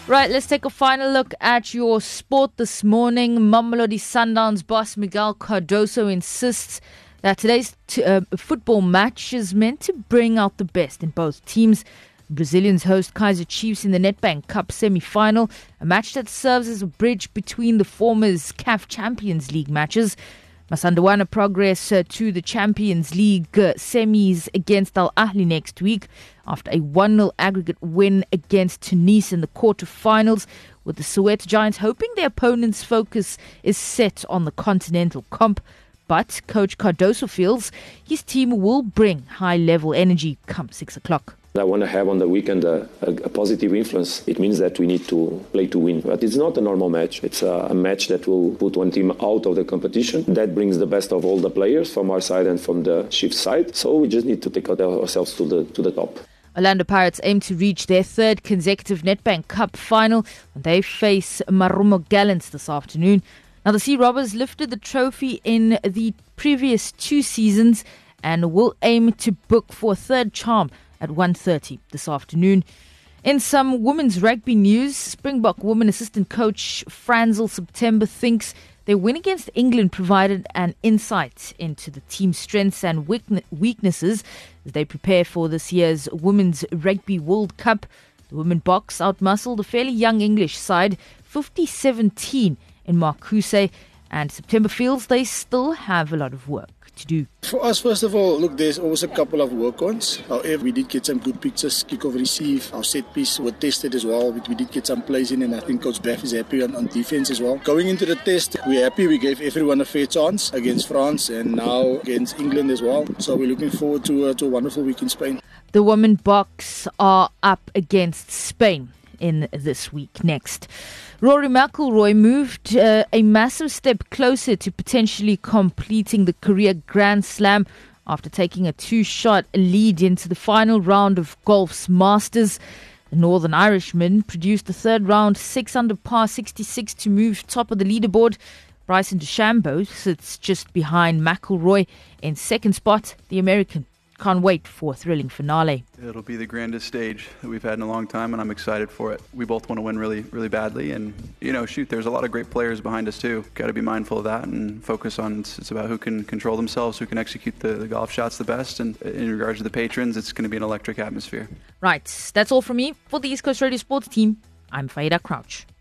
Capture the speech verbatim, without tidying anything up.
Right, let's take a final look at your sport this morning. Mamelodi Sundowns boss Miguel Cardoso insists that today's t- uh, football match is meant to bring out the best in both teams. Brazilians host Kaizer Chiefs in the Nedbank Cup semi-final, a match that serves as a bridge between the former's C A F Champions League matches. Masandawana progress uh, to the Champions League uh, semis against Al Ahly next week after a one nil aggregate win against Tunis in the quarterfinals, with the Soweto Giants hoping their opponent's focus is set on the Continental Comp. But Coach Cardoso feels his team will bring high-level energy come six o'clock. I want to have on the weekend a, a, a positive influence. It means that we need to play to win. But it's not a normal match. It's a, a match that will put one team out of the competition. That brings the best of all the players from our side and from the Chiefs side. So we just need to take ourselves to the to the top. Orlando Pirates aim to reach their third consecutive Nedbank Cup final when they face Marumo Gallants this afternoon. Now, the Sea Robbers lifted the trophy in the previous two seasons and will aim to book for a third charm at one thirty this afternoon. In some women's rugby news, Springbok women assistant coach Franzel September thinks their win against England provided an insight into the team's strengths and weaknesses as they prepare for this year's Women's Rugby World Cup. The women box outmuscled a fairly young English side, fifty seventeen in Marcuse, and September feels they still have a lot of work to do. For us, first of all, look, there's always a couple of work-ons. However, we did get some good pictures, kick-off receive, our set piece were tested as well. We did get some plays in, and I think Coach Beff is happy on, on defense as well. Going into the test, we're happy we gave everyone a fair chance against France and now against England as well. So we're looking forward to, uh, to a wonderful week in Spain. The women box are up against Spain in this week next. Rory McIlroy moved uh, a massive step closer to potentially completing the career Grand Slam after taking a two-shot lead into the final round of golf's Masters. The Northern Irishman produced the third round six under par sixty-six to move top of the leaderboard. Bryson DeChambeau sits just behind McIlroy in second spot. The American can't wait for a thrilling finale. It'll be the grandest stage that we've had in a long time, and I'm excited for it. We both want to win really, really badly, and, you know, shoot, there's a lot of great players behind us, too. Got to be mindful of that and focus on, it's, it's about who can control themselves, who can execute the, the golf shots the best, and in regards to the patrons, it's going to be an electric atmosphere. Right, that's all from me. For the East Coast Radio Sports team, I'm Faida Crouch.